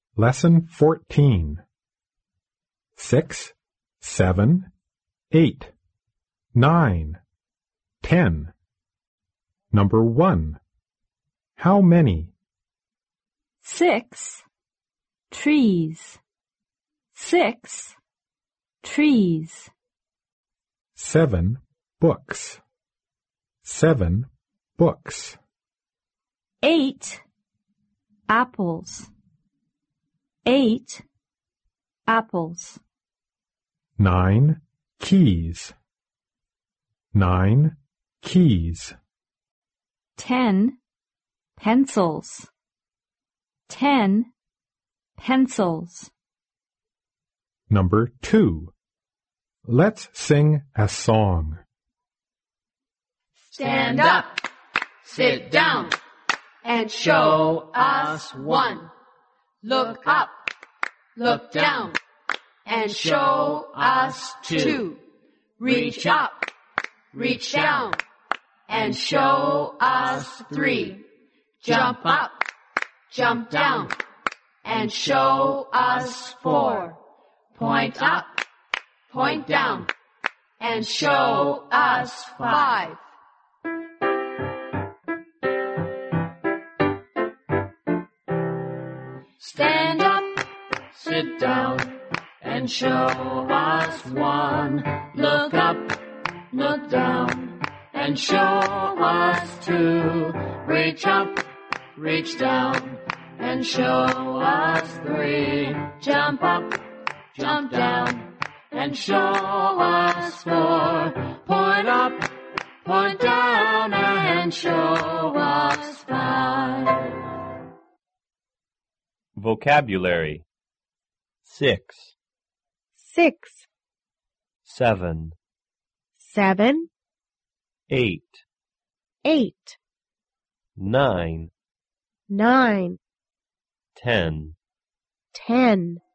Lesson 14. 6, 7, 8, 9, 10. Number 1. How many? 6 trees. 6 trees. 7 books. 7 books. 8 apples. 8 apples. 9 keys. 9 keys. 10 pencils. 10 pencils. Number 2. Let's sing a song. Stand up, sit down, and show us one. Look up, look down, and show us two. Reach up, reach down, and show us three. Jump up, jump down, and show us four. Point up, point down, and show us 5. Stand up, sit down, and show us 1. Look up, look down, and show us 2. Reach up, reach down, and show us 3. Jump up, jump down, and show us 4. Point up, point down, and show us 5. Vocabulary. 6, 6, 7, 7, 8, 8, 9, 9, 10. 10.